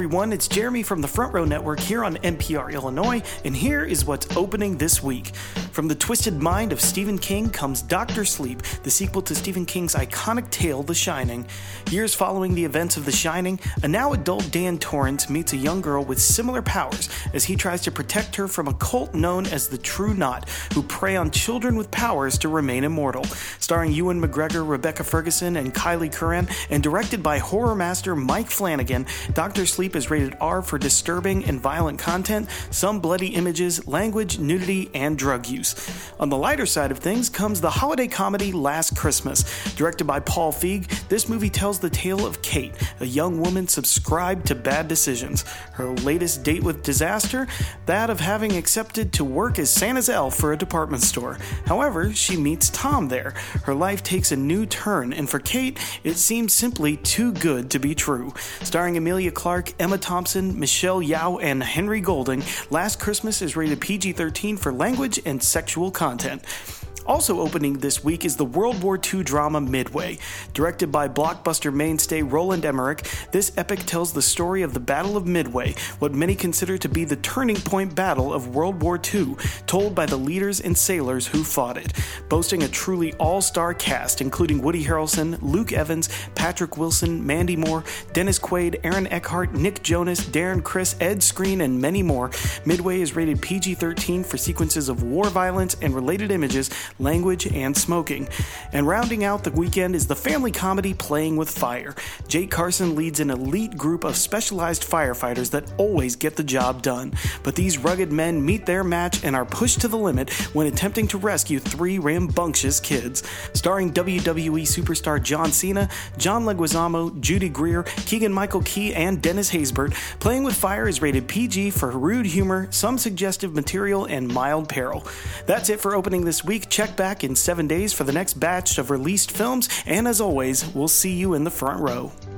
everyone, it's Jeremy from the Front Row Network here on NPR Illinois, and here is what's opening this week. From the twisted mind of Stephen King comes Dr. Sleep, the sequel to Stephen King's iconic tale, The Shining. Years following the events of The Shining, a now adult Dan Torrance meets a young girl with similar powers as he tries to protect her from a cult known as the True Knot, who prey on children with powers to remain immortal. Starring Ewan McGregor, Rebecca Ferguson, and Kylie Curran, and directed by horror master Mike Flanagan, Dr. Sleep is rated R for disturbing and violent content, some bloody images, language, nudity, and drug use. On the lighter side of things comes the holiday comedy Last Christmas. Directed by Paul Feig, this movie tells the tale of Kate, a young woman subscribed to bad decisions. Her latest date with disaster, that of having accepted to work as Santa's elf for a department store. However, she meets Tom there. Her life takes a new turn, and for Kate, it seems simply too good to be true. Starring Emilia Clarke, Emma Thompson, Michelle Yeoh, and Henry Golding, Last Christmas is rated PG-13 for language and sexual content. Also opening this week is the World War II drama Midway. Directed by blockbuster mainstay Roland Emmerich, this epic tells the story of the Battle of Midway, what many consider to be the turning point battle of World War II, told by the leaders and sailors who fought it. Boasting a truly all-star cast, including Woody Harrelson, Luke Evans, Patrick Wilson, Mandy Moore, Dennis Quaid, Aaron Eckhart, Nick Jonas, Darren Criss, Ed Skrein, and many more, Midway is rated PG-13 for sequences of war violence and related images, language, and smoking. And rounding out the weekend is the family comedy Playing with Fire. Jake Carson leads an elite group of specialized firefighters that always get the job done. But these rugged men meet their match and are pushed to the limit when attempting to rescue three rambunctious kids. Starring WWE superstar John Cena, John Leguizamo, Judy Greer, Keegan-Michael Key, and Dennis Haysbert, Playing with Fire is rated PG for rude humor, some suggestive material, and mild peril. That's it for opening this week. Check back in 7 days for the next batch of released films, and as always, we'll see you in the front row.